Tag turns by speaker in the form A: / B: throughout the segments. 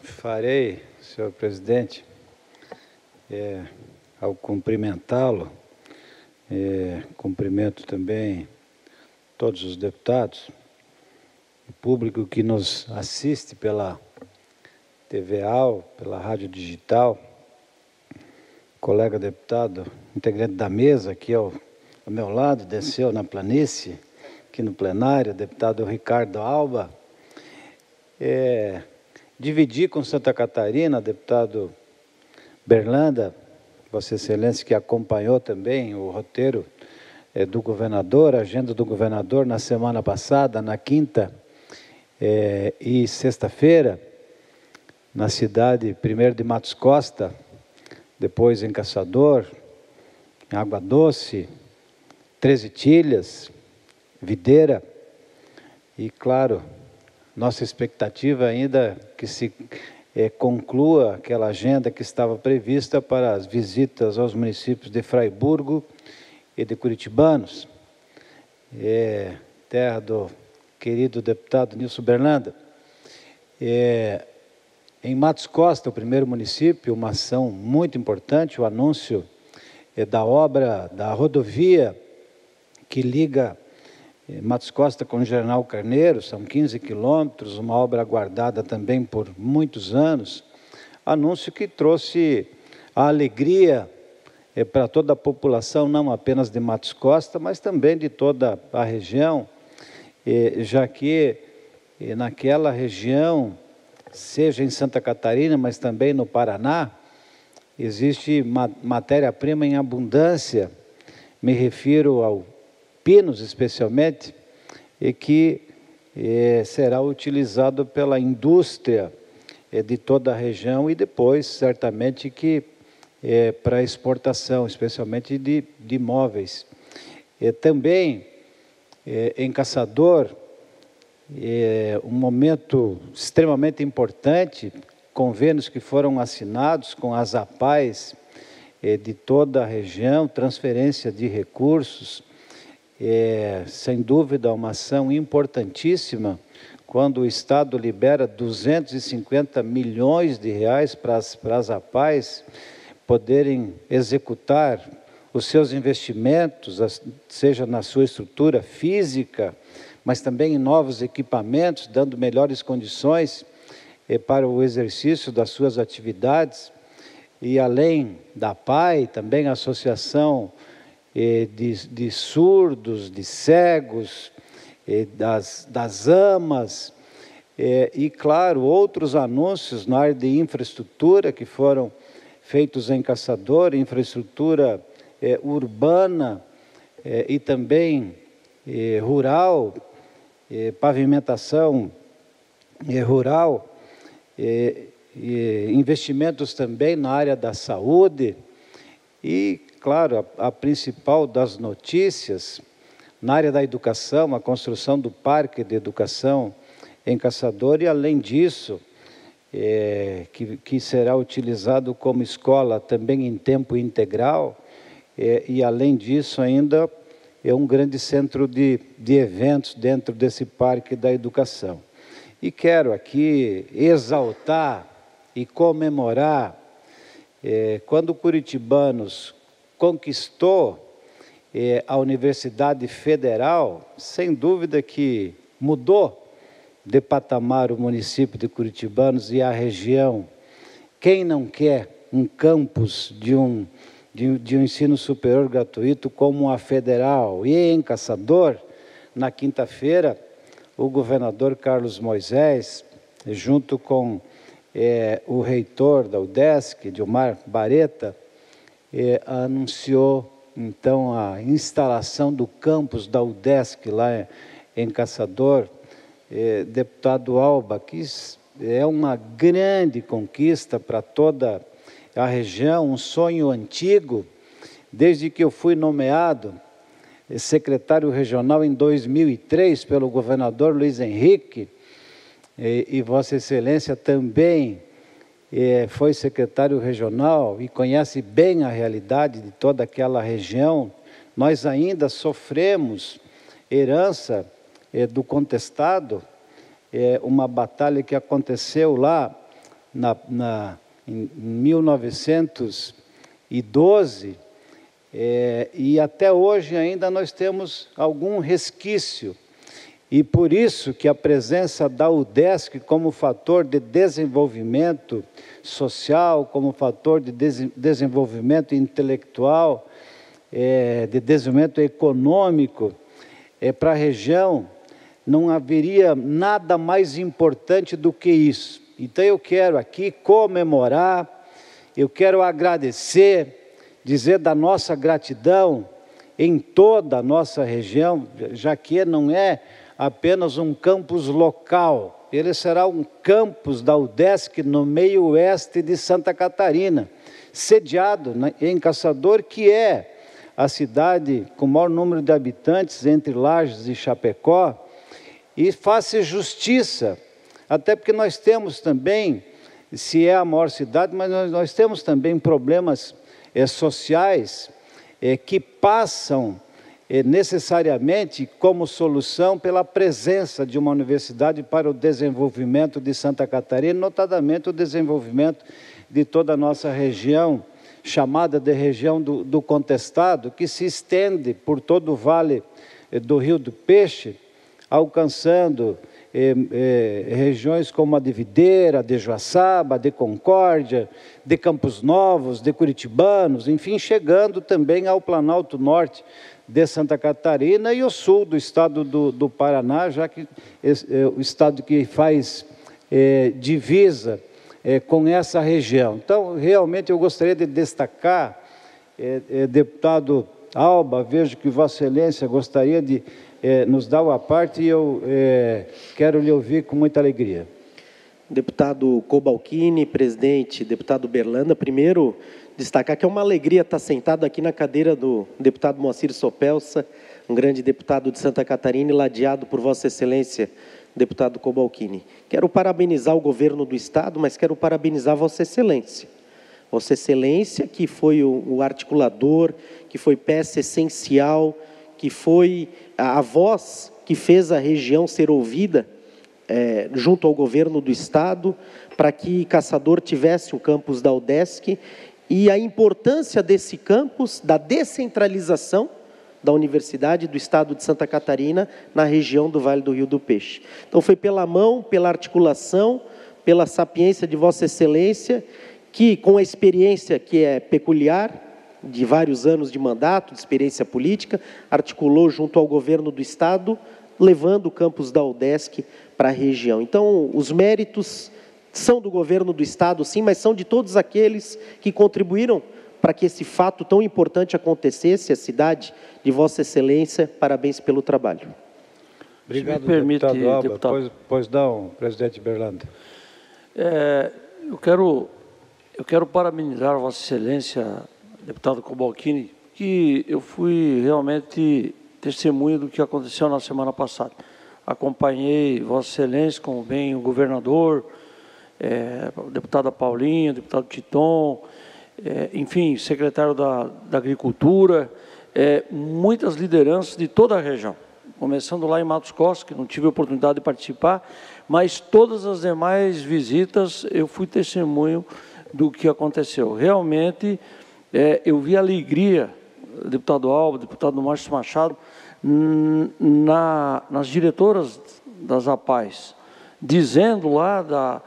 A: Farei, senhor presidente, ao cumprimentá-lo, cumprimento também todos os deputados, o público que nos assiste pela TVAL, pela rádio digital, colega deputado, integrante da mesa, aqui ao meu lado, desceu na planície, aqui no plenário, deputado Ricardo Alba. Dividir com Santa Catarina, deputado Berlanda, Vossa Excelência, que acompanhou também o roteiro do governador, a agenda do governador na semana passada, na quinta e sexta-feira, na cidade, primeiro de Matos Costa, depois em Caçador, em Água Doce, 13 Tilhas, Videira, e claro, nossa expectativa ainda que se conclua aquela agenda que estava prevista para as visitas aos municípios de Fraiburgo e de Curitibanos, terra do querido deputado Nilson Berlanda. Em Matos Costa, o primeiro município, uma ação muito importante, o anúncio da obra da rodovia que liga Matos Costa com General Carneiro, são 15 quilômetros, uma obra aguardada também por muitos anos, anúncio que trouxe a alegria para toda a população, não apenas de Matos Costa, mas também de toda a região, já que naquela região, seja em Santa Catarina, mas também no Paraná, existe matéria-prima em abundância, me refiro ao pinos especialmente, e que será utilizado pela indústria de toda a região e depois, certamente, que para exportação, especialmente de móveis. Também, em Caçador, um momento extremamente importante, convênios que foram assinados com as APAES de toda a região, transferência de recursos, sem dúvida uma ação importantíssima, quando o Estado libera 250 milhões de reais para as APAES poderem executar os seus investimentos, seja na sua estrutura física, mas também em novos equipamentos, dando melhores condições para o exercício das suas atividades. E além da APAE, também a Associação de surdos, de cegos, das AMAs, e, claro, outros anúncios na área de infraestrutura que foram feitos em Caçador, infraestrutura urbana e também rural, pavimentação rural, investimentos também na área da saúde e, claro, a principal das notícias, na área da educação, a construção do parque de educação em Caçador, e além disso, que será utilizado como escola também em tempo integral, e além disso ainda é um grande centro de eventos dentro desse parque da educação. E quero aqui exaltar e comemorar, quando o Curitibanos conquistou a Universidade Federal, sem dúvida que mudou de patamar o município de Curitibanos e a região. Quem não quer um campus de um ensino superior gratuito como a Federal? E em Caçador, na quinta-feira, o governador Carlos Moisés, junto com o reitor da UDESC, Dilmar Bareta, anunciou, então, a instalação do campus da UDESC lá em Caçador. Deputado Alba, que é uma grande conquista para toda a região, um sonho antigo, desde que eu fui nomeado secretário regional em 2003 pelo governador Luiz Henrique, e Vossa Excelência também foi secretário regional e conhece bem a realidade de toda aquela região. Nós ainda sofremos herança do contestado, uma batalha que aconteceu lá em 1912, e até hoje ainda nós temos algum resquício. E por isso que a presença da UDESC como fator de desenvolvimento social, como fator de desenvolvimento intelectual, de desenvolvimento econômico, para a região, não haveria nada mais importante do que isso. Então eu quero aqui comemorar, eu quero agradecer, dizer da nossa gratidão em toda a nossa região, já que não é apenas um campus local, ele será um campus da UDESC no meio oeste de Santa Catarina, sediado em Caçador, que é a cidade com o maior número de habitantes entre Lages e Chapecó, e faça justiça, até porque nós temos também, se é a maior cidade, mas nós temos também problemas sociais que passam necessariamente como solução pela presença de uma universidade para o desenvolvimento de Santa Catarina, notadamente o desenvolvimento de toda a nossa região, chamada de região do Contestado, que se estende por todo o vale do Rio do Peixe, alcançando regiões como a de Videira, de Joaçaba, de Concórdia, de Campos Novos, de Curitibanos, enfim, chegando também ao Planalto Norte de Santa Catarina e o sul do estado do Paraná, já que o estado que faz divisa com essa região. Então, realmente eu gostaria de destacar, deputado Alba, vejo que Vossa Excelência gostaria de nos dar uma parte e eu quero lhe ouvir com muita alegria.
B: Deputado Cobalcini, presidente, deputado Berlanda, primeiro destacar que é uma alegria estar sentado aqui na cadeira do deputado Moacir Sopelsa, um grande deputado de Santa Catarina e ladeado por Vossa Excelência, deputado Cobalcini. Quero parabenizar o governo do Estado, mas quero parabenizar Vossa Excelência. Vossa Excelência, que foi o articulador, que foi peça essencial, que foi a voz que fez a região ser ouvida junto ao governo do Estado, para que Caçador tivesse o campus da UDESC, e a importância desse campus, da descentralização da Universidade do Estado de Santa Catarina, na região do Vale do Rio do Peixe. Então, foi pela mão, pela articulação, pela sapiência de Vossa Excelência, que, com a experiência que é peculiar, de vários anos de mandato, de experiência política, articulou junto ao governo do Estado, levando o campus da UDESC para a região. Então, os méritos são do governo do Estado, sim, mas são de todos aqueles que contribuíram para que esse fato tão importante acontecesse, a cidade de Vossa Excelência. Parabéns pelo trabalho.
A: Obrigado, deputado Alba. Pois não, presidente Berlanda.
C: Eu quero parabenizar Vossa Excelência, deputado Cobalcini, que eu fui realmente testemunha do que aconteceu na semana passada. Acompanhei Vossa Excelência, como bem o governador, a deputada Paulinha, o deputado Titon, enfim, secretário da Agricultura, muitas lideranças de toda a região, começando lá em Matos Costa, que não tive a oportunidade de participar, mas todas as demais visitas eu fui testemunho do que aconteceu. Realmente, eu vi a alegria, deputado Alba, deputado Márcio Machado, nas diretoras das APAES, dizendo lá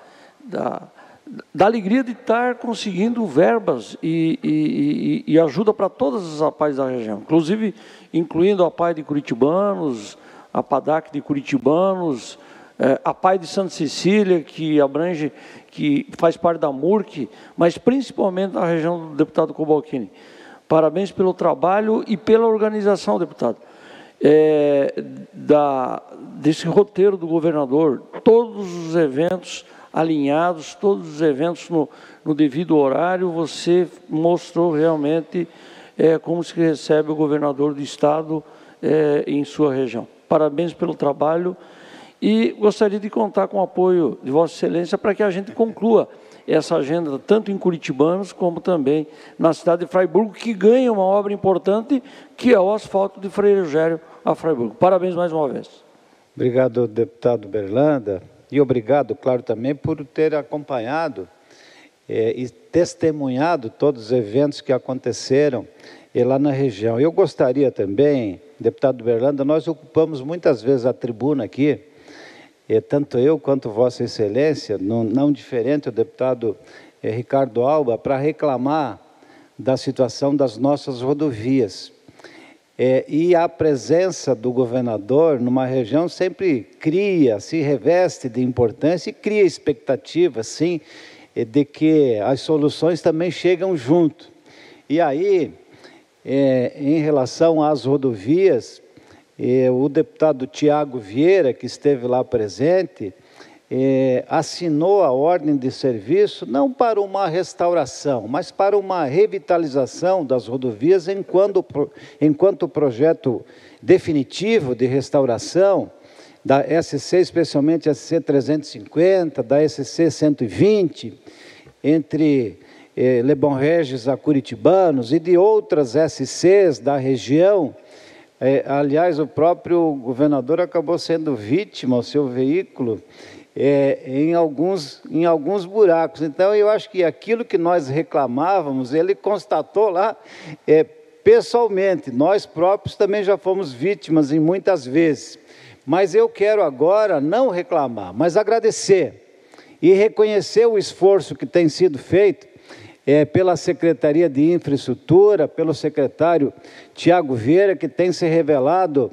C: da alegria de estar conseguindo verbas e ajuda para todas as APAES da região, incluindo a APAE de Curitibanos, a PADAC de Curitibanos, a APAE de Santa Cecília, que abrange, que faz parte da MURC, mas principalmente da região do deputado Cobalcini. Parabéns pelo trabalho e pela organização, deputado, desse roteiro do governador, todos os eventos alinhados, todos os eventos no devido horário. Você mostrou realmente como se recebe o governador do Estado em sua região. Parabéns pelo trabalho e gostaria de contar com o apoio de Vossa Excelência para que a gente conclua essa agenda, tanto em Curitibanos, como também na cidade de Fraiburgo, que ganha uma obra importante, que é o asfalto de Frei Eugério a Fraiburgo. Parabéns mais uma vez.
A: Obrigado, deputado Berlanda, e obrigado, claro, também por ter acompanhado e testemunhado todos os eventos que aconteceram lá na região. Eu gostaria também, deputado Berlanda, nós ocupamos muitas vezes a tribuna aqui, tanto eu quanto Vossa Excelência, não diferente o deputado Ricardo Alba, para reclamar da situação das nossas rodovias. E a presença do governador numa região sempre se reveste de importância e cria expectativa, sim, de que as soluções também chegam junto. E aí, em relação às rodovias, o deputado Tiago Vieira, que esteve lá presente, assinou a ordem de serviço não para uma restauração, mas para uma revitalização das rodovias enquanto projeto definitivo de restauração da SC, especialmente a SC 350, da SC 120, entre Lebon Regis a Curitibanos e de outras SCs da região. Aliás, o próprio governador acabou sendo vítima, o seu veículo, em alguns buracos. Então, eu acho que aquilo que nós reclamávamos, ele constatou lá pessoalmente. Nós próprios também já fomos vítimas em muitas vezes. Mas eu quero agora não reclamar, mas agradecer e reconhecer o esforço que tem sido feito pela Secretaria de Infraestrutura, pelo secretário Tiago Vieira, que tem se revelado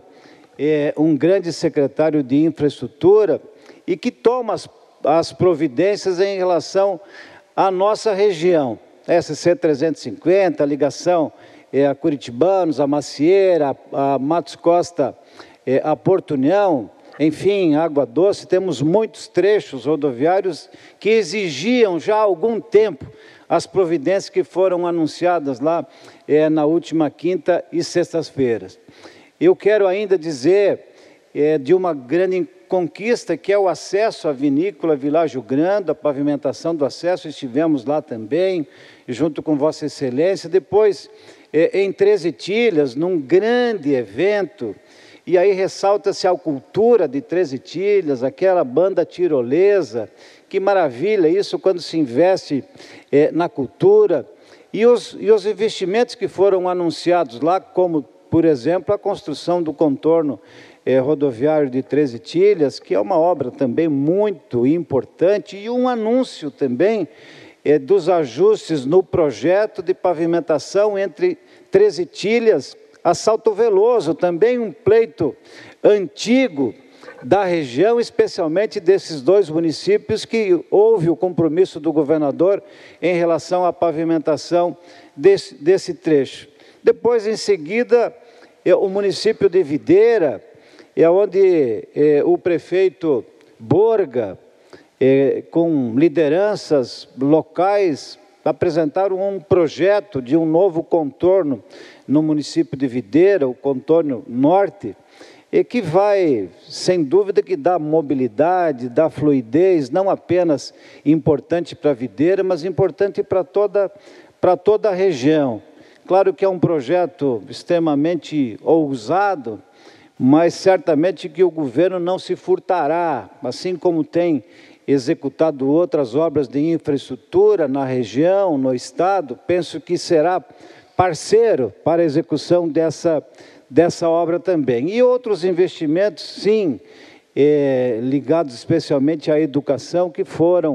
A: um grande secretário de Infraestrutura, e que toma as providências em relação à nossa região. SC 350, a ligação a Curitibanos, a Macieira, a Matos Costa, a Porto União, enfim, Água Doce. Temos muitos trechos rodoviários que exigiam já há algum tempo as providências que foram anunciadas lá na última quinta e sextas-feiras. Eu quero ainda dizer de uma grande conquista, que é o acesso à vinícola Világio Grande, a pavimentação do acesso. Estivemos lá também, junto com Vossa Excelência. Depois, em Três Itilhas, num grande evento, e aí ressalta-se a cultura de Três Itilhas, aquela banda tirolesa. Que maravilha isso quando se investe na cultura. E os investimentos que foram anunciados lá, como, por exemplo, a construção do contorno rodoviário de Três Itilhas, que é uma obra também muito importante, e um anúncio também dos ajustes no projeto de pavimentação entre Três Itilhas a Salto Veloso, também um pleito antigo da região, especialmente desses dois municípios, que houve o compromisso do governador em relação à pavimentação desse trecho. Depois, em seguida, o município de Videira, onde o prefeito Borga, com lideranças locais, apresentaram um projeto de um novo contorno no município de Videira, o contorno norte, que vai, sem dúvida, que dá mobilidade, dá fluidez, não apenas importante para Videira, mas importante para toda a região. Claro que é um projeto extremamente ousado, mas certamente que o governo não se furtará, assim como tem executado outras obras de infraestrutura na região, no estado. Penso que será parceiro para a execução dessa obra também. E outros investimentos, sim, ligados especialmente à educação, que foram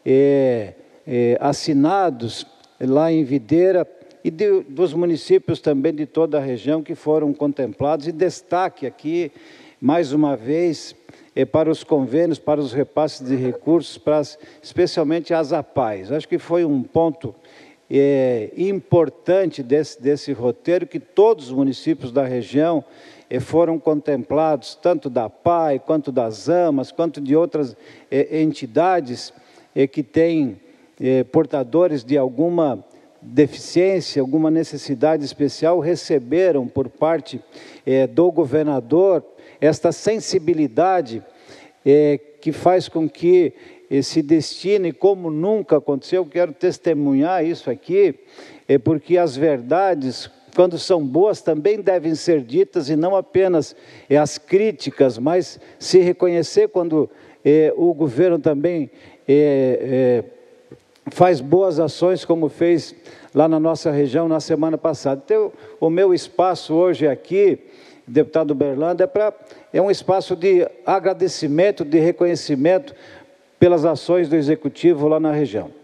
A: assinados lá em Videira, e dos municípios também de toda a região que foram contemplados. E destaque aqui, mais uma vez, para os convênios, para os repasses de recursos, especialmente as APAES. Acho que foi um ponto importante desse roteiro, que todos os municípios da região foram contemplados, tanto da APAE, quanto das AMAs, quanto de outras entidades que têm portadores de alguma deficiência, alguma necessidade especial, receberam por parte do governador esta sensibilidade que faz com que se destine, como nunca aconteceu. Eu quero testemunhar isso aqui, porque as verdades, quando são boas, também devem ser ditas, e não apenas as críticas, mas se reconhecer quando o governo também faz boas ações, como fez lá na nossa região na semana passada. Então, o meu espaço hoje aqui, deputado Berlanda, é um espaço de agradecimento, de reconhecimento pelas ações do Executivo lá na região.